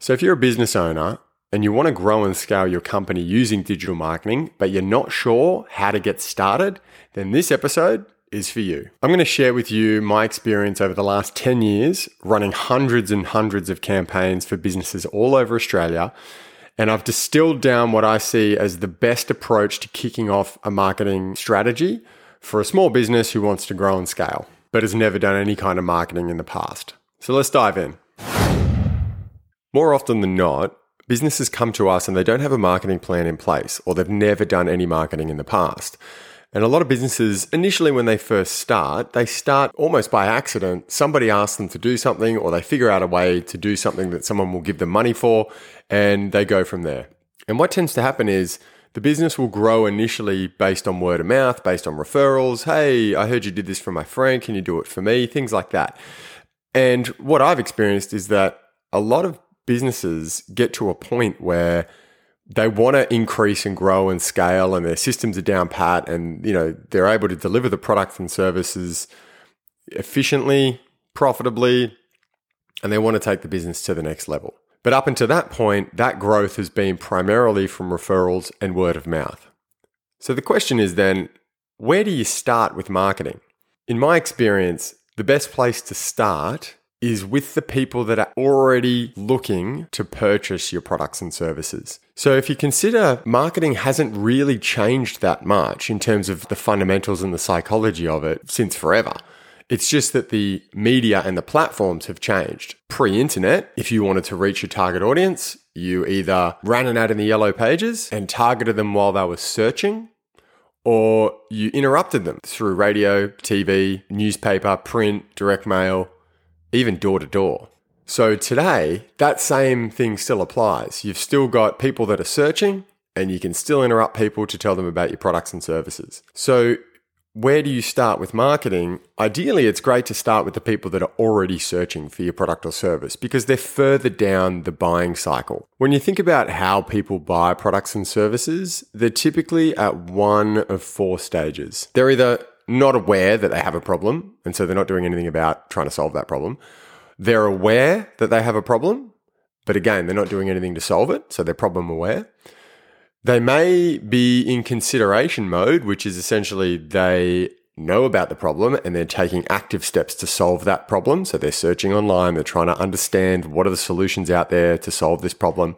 So if you're a business owner and you want to grow and scale your company using digital marketing, but you're not sure how to get started, then this episode is for you. I'm going to share with you my experience over the last 10 years running hundreds and hundreds of campaigns for businesses all over Australia. And I've distilled down what I see as the best approach to kicking off a marketing strategy for a small business who wants to grow and scale, but has never done any kind of marketing in the past. So let's dive in. More often than not, businesses come to us and they don't have a marketing plan in place, or they've never done any marketing in the past. And a lot of businesses, initially when they first start, they start almost by accident. Somebody asks them to do something, or they figure out a way to do something that someone will give them money for, and they go from there. And what tends to happen is the business will grow initially based on word of mouth, based on referrals. Hey, I heard you did this for my friend. Can you do it for me? Things like that. And what I've experienced is that a lot of businesses get to a point where they want to increase and grow and scale, and their systems are down pat, and they're able to deliver the products and services efficiently, profitably, and they want to take the business to the next level. But up until that point, that growth has been primarily from referrals and word of mouth. So the question is then, where do you start with marketing? In my experience, the best place to start is with the people that are already looking to purchase your products and services. So if you consider marketing hasn't really changed that much in terms of the fundamentals and the psychology of it since forever. It's just that the media and the platforms have changed. Pre-internet, if you wanted to reach your target audience, you either ran an ad in the yellow pages and targeted them while they were searching, or you interrupted them through radio, TV, newspaper, print, direct mail, even door to door. So today, that same thing still applies. You've still got people that are searching, and you can still interrupt people to tell them about your products and services. So where do you start with marketing? Ideally, it's great to start with the people that are already searching for your product or service, because they're further down the buying cycle. When you think about how people buy products and services, they're typically at one of four stages. They're either not aware that they have a problem, and so they're not doing anything about trying to solve that problem. They're aware that they have a problem, but again, they're not doing anything to solve it, so they're problem aware. They may be in consideration mode, which is essentially they know about the problem and they're taking active steps to solve that problem. So they're searching online, they're trying to understand what are the solutions out there to solve this problem.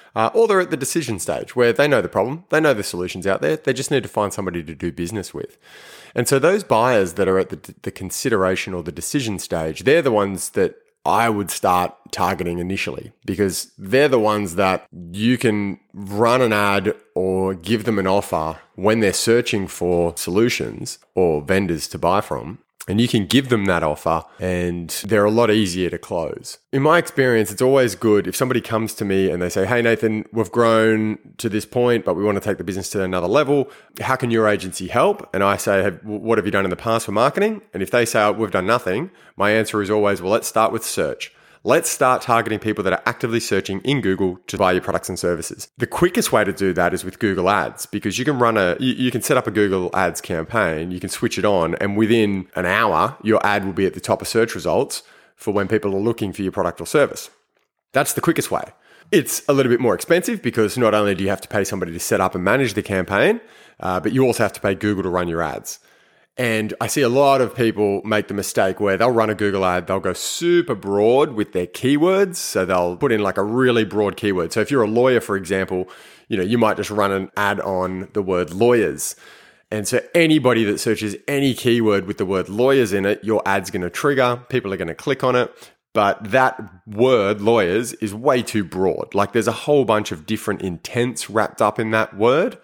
Or they're at the decision stage where they know the problem, they know the solutions out there, they just need to find somebody to do business with. And so those buyers that are at the consideration or the decision stage, they're the ones that I would start targeting initially, because they're the ones that you can run an ad or give them an offer when they're searching for solutions or vendors to buy from. And you can give them that offer and they're a lot easier to close. In my experience, it's always good if somebody comes to me and they say, hey, Nathan, we've grown to this point, but we want to take the business to another level. How can your agency help? And I say, what have you done in the past for marketing? And if they say, oh, we've done nothing, my answer is always, well, let's start with search. Let's start targeting people that are actively searching in Google to buy your products and services. The quickest way to do that is with Google Ads, because you can you can set up a Google Ads campaign, you can switch it on, and within an hour, your ad will be at the top of search results for when people are looking for your product or service. That's the quickest way. It's a little bit more expensive because not only do you have to pay somebody to set up and manage the campaign, but you also have to pay Google to run your ads. And I see a lot of people make the mistake where they'll run a Google ad, they'll go super broad with their keywords. So they'll put in like a really broad keyword. So if you're a lawyer, for example, you might just run an ad on the word lawyers. And so anybody that searches any keyword with the word lawyers in it, your ad's going to trigger, people are going to click on it. But that word, lawyers, is way too broad. Like there's a whole bunch of different intents wrapped up in that word.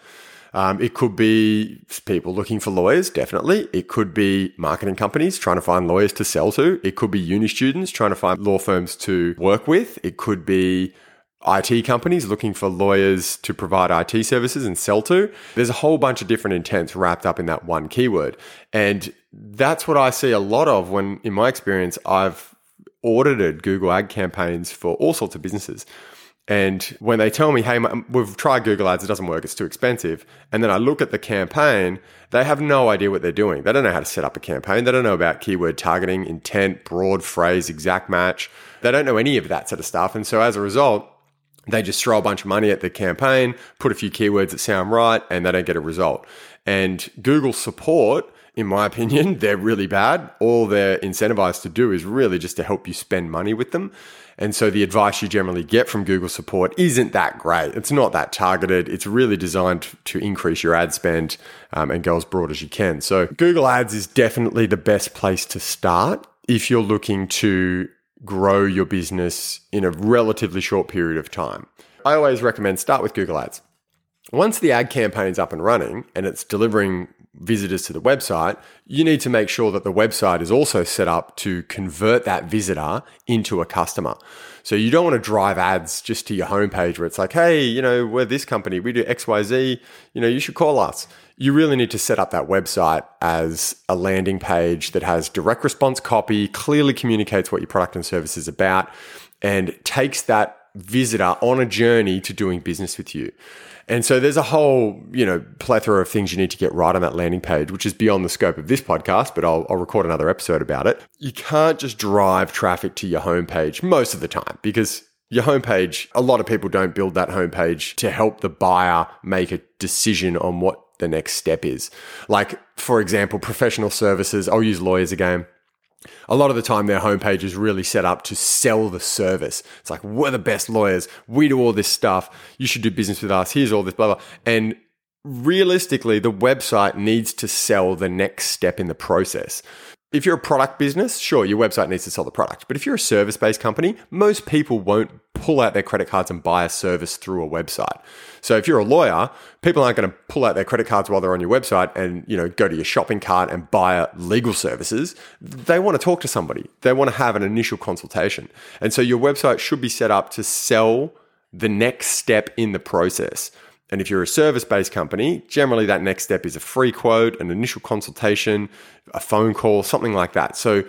It could be people looking for lawyers, definitely. It could be marketing companies trying to find lawyers to sell to. It could be uni students trying to find law firms to work with. It could be IT companies looking for lawyers to provide IT services and sell to. There's a whole bunch of different intents wrapped up in that one keyword. And that's what I see a lot of when, in my experience, I've audited Google ad campaigns for all sorts of businesses. And when they tell me, hey, we've tried Google Ads, it doesn't work, it's too expensive. And then I look at the campaign, they have no idea what they're doing. They don't know how to set up a campaign. They don't know about keyword targeting, intent, broad phrase, exact match. They don't know any of that sort of stuff. And so as a result, They just throw a bunch of money at the campaign, put a few keywords that sound right, and they don't get a result. And Google support, in my opinion, they're really bad. All they're incentivized to do is really just to help you spend money with them. And so the advice you generally get from Google support isn't that great. It's not that targeted. It's really designed to increase your ad spend and go as broad as you can. So Google Ads is definitely the best place to start if you're looking to grow your business in a relatively short period of time. I always recommend start with Google Ads. Once the ad campaign's up and running and it's delivering visitors to the website, you need to make sure that the website is also set up to convert that visitor into a customer. So you don't want to drive ads just to your homepage where it's like, hey, we're this company, we do XYZ, you should call us. You really need to set up that website as a landing page that has direct response copy, clearly communicates what your product and service is about, and takes that visitor on a journey to doing business with you. And so there's a whole, plethora of things you need to get right on that landing page, which is beyond the scope of this podcast, but I'll record another episode about it. You can't just drive traffic to your homepage most of the time because your homepage, a lot of people don't build that homepage to help the buyer make a decision on what the next step is. Like, for example, professional services, I'll use lawyers again. A lot of the time, their homepage is really set up to sell the service. It's like, we're the best lawyers. We do all this stuff. You should do business with us. Here's all this, blah, blah. And realistically, the website needs to sell the next step in the process. If you're a product business, sure, your website needs to sell the product. But if you're a service-based company, most people won't pull out their credit cards and buy a service through a website. So if you're a lawyer, people aren't going to pull out their credit cards while they're on your website and, go to your shopping cart and buy legal services. They want to talk to somebody. They want to have an initial consultation. And so your website should be set up to sell the next step in the process. And if you're a service-based company, generally that next step is a free quote, an initial consultation, a phone call, something like that. So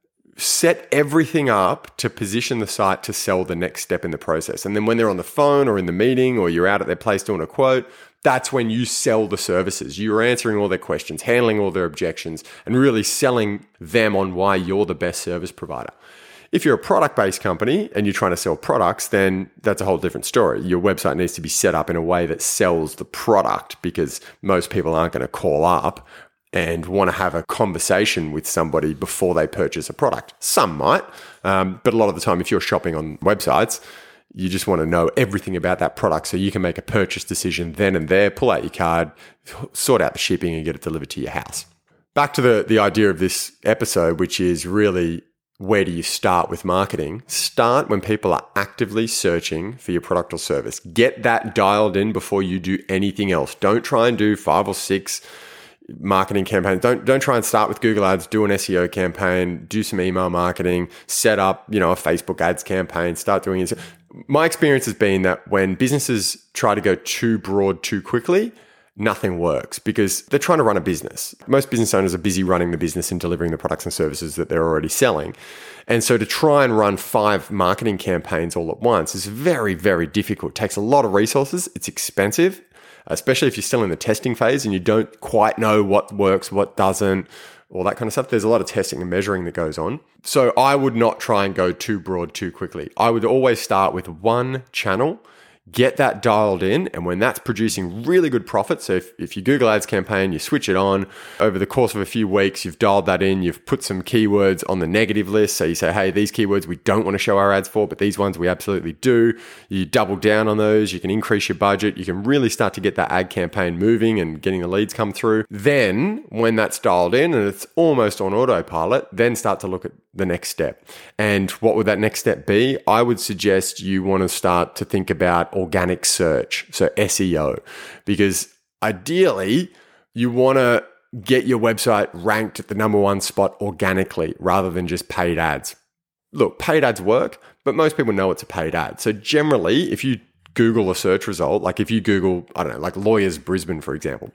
set everything up to position the site to sell the next step in the process. And then when they're on the phone or in the meeting or you're out at their place doing a quote, that's when you sell the services. You're answering all their questions, handling all their objections, and really selling them on why you're the best service provider. If you're a product-based company and you're trying to sell products, then that's a whole different story. Your website needs to be set up in a way that sells the product because most people aren't going to call up and want to have a conversation with somebody before they purchase a product. Some might, but a lot of the time, if you're shopping on websites, you just want to know everything about that product so you can make a purchase decision then and there, pull out your card, sort out the shipping and get it delivered to your house. Back to the idea of this episode, which is really, where do you start with marketing? Start when people are actively searching for your product or service. Get that dialed in before you do anything else. Don't try and do 5 or 6 marketing campaigns. Don't try and start with Google Ads, do an SEO campaign, do some email marketing, set up, a Facebook ads campaign, start doing it. My experience has been that when businesses try to go too broad too quickly, nothing works because they're trying to run a business. Most business owners are busy running the business and delivering the products and services that they're already selling. And so to try and run 5 marketing campaigns all at once is very, very difficult. It takes a lot of resources. It's expensive, especially if you're still in the testing phase and you don't quite know what works, what doesn't, all that kind of stuff. There's a lot of testing and measuring that goes on. So I would not try and go too broad too quickly. I would always start with one channel, get that dialed in, and when that's producing really good profit, so if your Google Ads campaign, you switch it on, over the course of a few weeks, you've dialed that in, you've put some keywords on the negative list, so you say, hey, these keywords we don't want to show our ads for, but these ones we absolutely do. You double down on those, you can increase your budget, you can really start to get that ad campaign moving and getting the leads come through. Then, when that's dialed in and it's almost on autopilot, then start to look at the next step. And what would that next step be? I would suggest you want to start to think about organic search, so SEO, because ideally you want to get your website ranked at the number 1 spot organically rather than just paid ads. Look, paid ads work, but most people know it's a paid ad. So generally, if you Google a search result, like if you Google, I don't know, like Lawyers Brisbane, for example,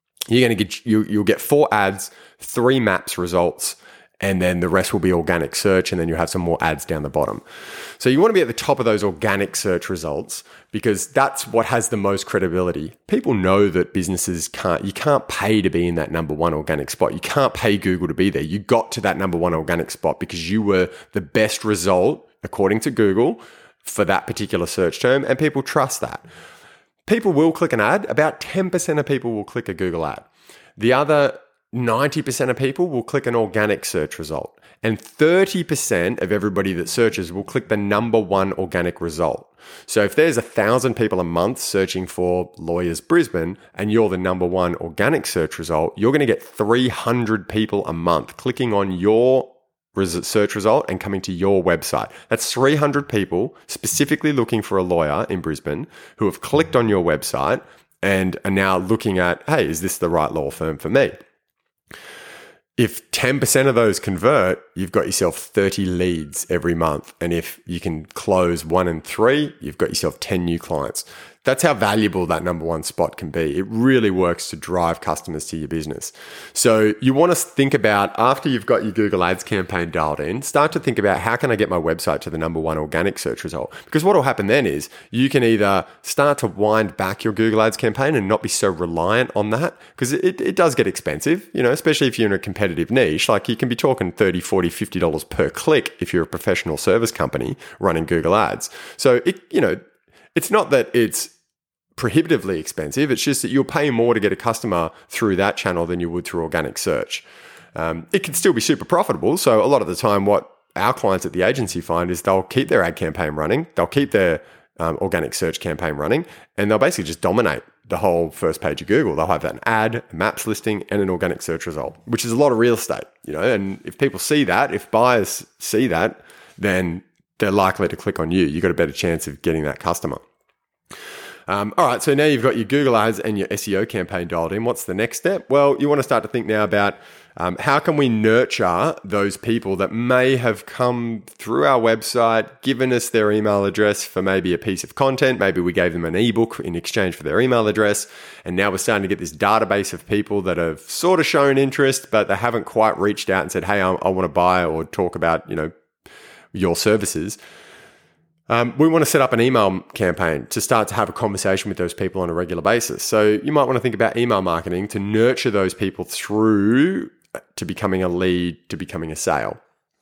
you'll get 4 ads, 3 maps results, and then the rest will be organic search, and then you have some more ads down the bottom. So you want to be at the top of those organic search results because that's what has the most credibility. People know that businesses you can't pay to be in that number 1 organic spot. You can't pay Google to be there. You got to that number 1 organic spot because you were the best result, according to Google, for that particular search term, and people trust that. People will click an ad. About 10% of people will click a Google ad. The other 90% of people will click an organic search result. And 30% of everybody that searches will click the number one organic result. So if there's 1,000 people a month searching for Lawyers Brisbane and you're the number one organic search result, you're going to get 300 people a month clicking on your search result and coming to your website. That's 300 people specifically looking for a lawyer in Brisbane who have clicked on your website and are now looking at, hey, is this the right law firm for me? If 10% of those convert, you've got yourself 30 leads every month. And if you can close 1 in 3, you've got yourself 10 new clients. That's how valuable that number one spot can be. It really works to drive customers to your business. So you want to think about, after you've got your Google Ads campaign dialed in, start to think about, how can I get my website to the number one organic search result? Because what will happen then is you can either start to wind back your Google Ads campaign and not be so reliant on that, because it does get expensive, especially if you're in a competitive niche. Like, you can be talking $30, $40, $50 per click if you're a professional service company running Google Ads. So it's not that it's prohibitively expensive. It's just that you'll pay more to get a customer through that channel than you would through organic search. It can still be super profitable. So a lot of the time, what our clients at the agency find is they'll keep their ad campaign running, they'll keep their organic search campaign running, and they'll basically just dominate the whole first page of Google. They'll have an ad, a maps listing, and an organic search result, which is a lot of real estate, and if people see that, if buyers see that, then they're likely to click on you. You've got a better chance of getting that customer. All right, so now you've got your Google Ads and your SEO campaign dialed in. What's the next step? Well, you want to start to think now about how can we nurture those people that may have come through our website, given us their email address for maybe a piece of content. Maybe we gave them an ebook in exchange for their email address. And now we're starting to get this database of people that have sort of shown interest, but they haven't quite reached out and said, hey, I want to buy or talk about, your services. We want to set up an email campaign to start to have a conversation with those people on a regular basis. So you might want to think about email marketing to nurture those people through to becoming a lead, to becoming a sale.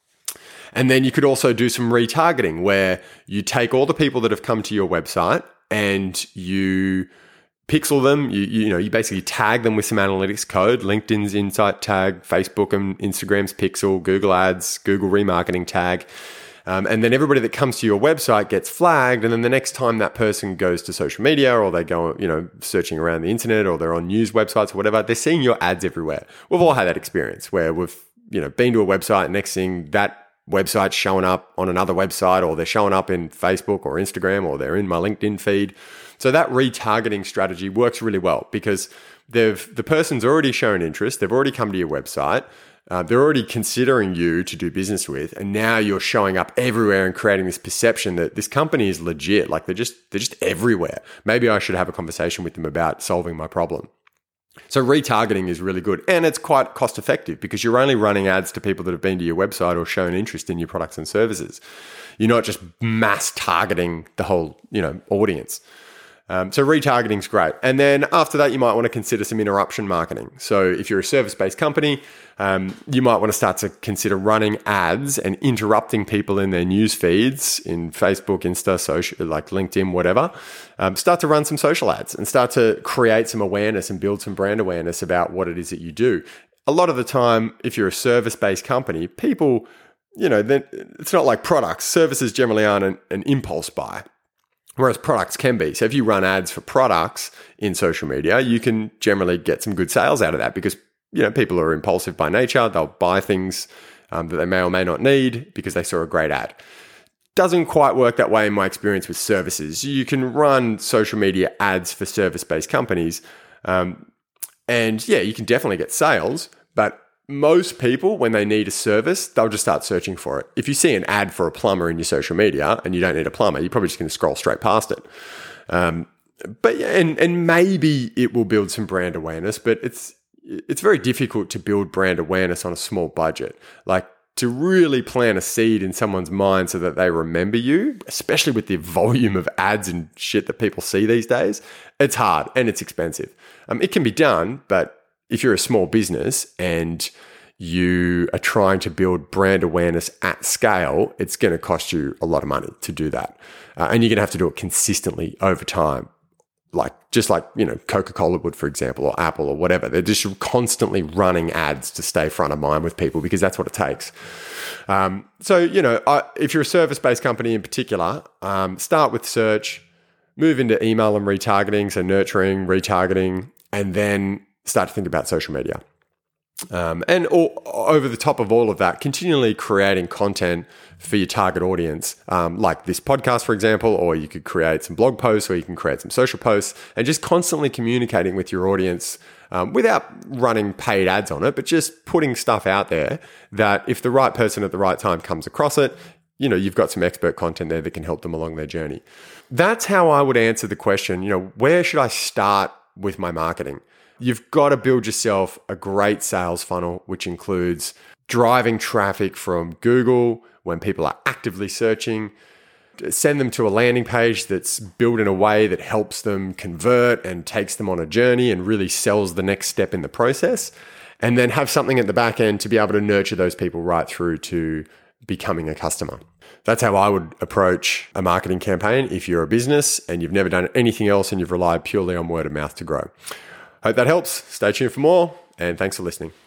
And then you could also do some retargeting, where you take all the people that have come to your website and you pixel them. You basically tag them with some analytics code, LinkedIn's Insight tag, Facebook and Instagram's pixel, Google Ads, Google remarketing tag. And then everybody that comes to your website gets flagged. And then the next time that person goes to social media, or they go, searching around the internet, or they're on news websites or whatever, they're seeing your ads everywhere. We've all had that experience where we've, been to a website, and next thing that website's showing up on another website, or they're showing up in Facebook or Instagram, or they're in my LinkedIn feed. So that retargeting strategy works really well, because the person's already shown interest. They've already come to your website. They're already considering you to do business with, and now you're showing up everywhere and creating this perception that this company is legit. Like, they're just everywhere. Maybe I should have a conversation with them about solving my problem. So retargeting is really good, and it's quite cost effective, because you're only running ads to people that have been to your website or shown interest in your products and services. You're not just mass targeting the whole, audience. So retargeting is great. And then after that, you might want to consider some interruption marketing. So if you're a service-based company, you might want to start to consider running ads and interrupting people in their news feeds in Facebook, Insta, social, like LinkedIn, whatever. Start to run some social ads and start to create some awareness and build some brand awareness about what it is that you do. A lot of the time, if you're a service-based company, people, it's not like products. Services generally aren't an impulse buy, whereas products can be. So if you run ads for products in social media, you can generally get some good sales out of that, because people are impulsive by nature. They'll buy things that they may or may not need because they saw a great ad. Doesn't quite work that way in my experience with services. You can run social media ads for service-based companies, and yeah, you can definitely get sales, but most people, when they need a service, they'll just start searching for it. If you see an ad for a plumber in your social media and you don't need a plumber, you're probably just going to scroll straight past it. But yeah, and maybe it will build some brand awareness, but it's very difficult to build brand awareness on a small budget. Like, to really plant a seed in someone's mind so that they remember you, especially with the volume of ads and shit that people see these days, it's hard and it's expensive. It can be done, but if you're a small business and you are trying to build brand awareness at scale, it's going to cost you a lot of money to do that. And you're going to have to do it consistently over time. Just like Coca-Cola would, for example, or Apple or whatever. They're just constantly running ads to stay front of mind with people because that's what it takes. If you're a service-based company in particular, start with search, move into email and retargeting, so nurturing, retargeting, and then start to think about social media. Over the top of all of that, continually creating content for your target audience, like this podcast, for example, or you could create some blog posts, or you can create some social posts, and just constantly communicating with your audience without running paid ads on it, but just putting stuff out there that if the right person at the right time comes across it, you've got some expert content there that can help them along their journey. That's how I would answer the question, where should I start with my marketing? You've got to build yourself a great sales funnel, which includes driving traffic from Google when people are actively searching, send them to a landing page that's built in a way that helps them convert and takes them on a journey and really sells the next step in the process, and then have something at the back end to be able to nurture those people right through to becoming a customer. That's how I would approach a marketing campaign if you're a business and you've never done anything else and you've relied purely on word of mouth to grow. Hope that helps. Stay tuned for more, and thanks for listening.